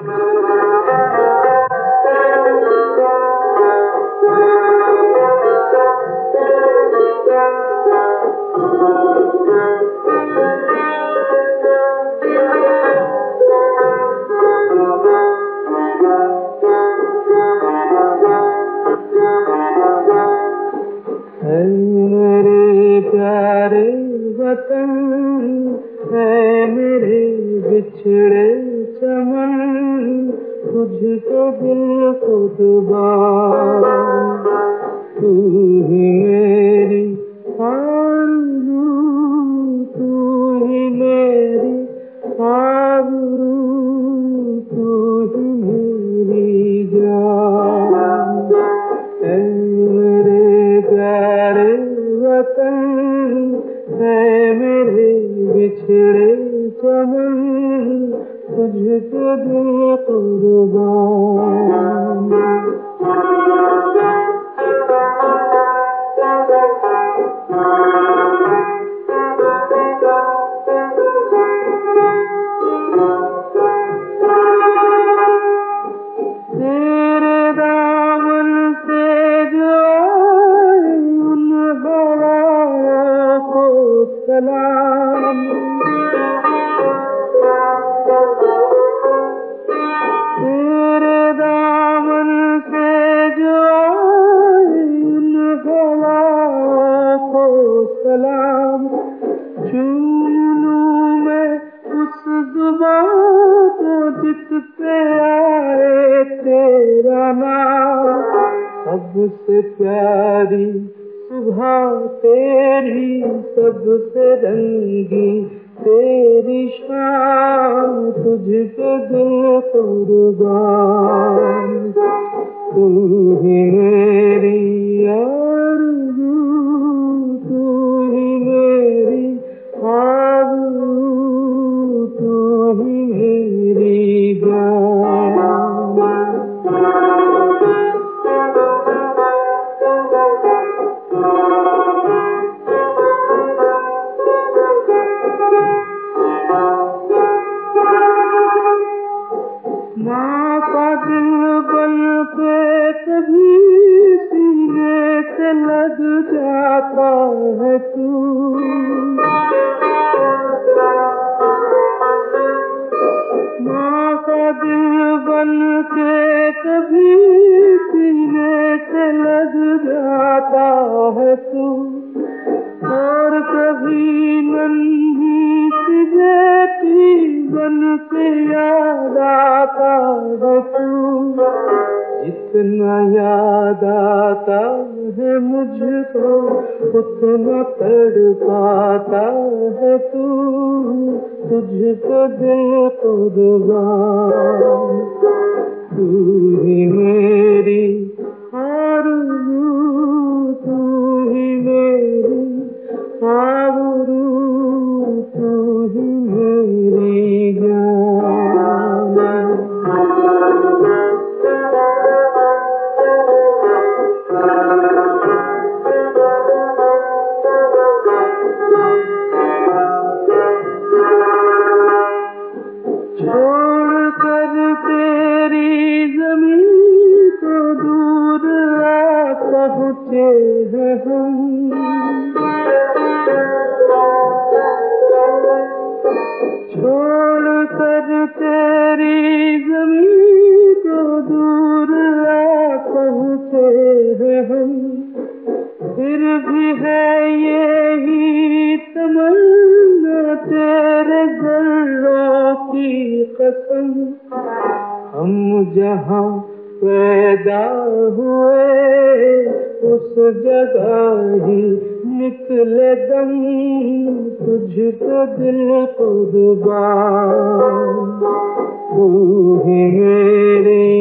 सबसे प्यारी सुबह तेरी, सबसे रंगी तेरी शान, तुझको दिल कुर्बान। तू ही मेरी आरज़ू, तू ही मेरी आरज़ू, तू ही मेरी जान। माँ का दिल बन के कभी सीने से लग जाता है तू, माँ का दिल बन के कभी सीने से लग जाता है तू, और कभी नन्ही सी बेटी बन के याद आता है तू। जितना याद आता है मुझको उतना तड़पाता है तू, तुझको दिल कुर्बान। तू ही मेरी आरज़ू, तू ही मेरी आबरू, तू ही मेरी जान। छोड़ कर तेरी ज़मीन को दूर आ पहुँचे हैं हम, छोड़ कर तेरी ज़मीन को दूर आ पहुँचे हैं हम, फिर भी है यही तमन्ना तेरे ज़र्रों की कसम। हम जहाँ पैदा हुए उस जगह ही निकले दम, तुझको दिल कुर्बान। तू ही मेरी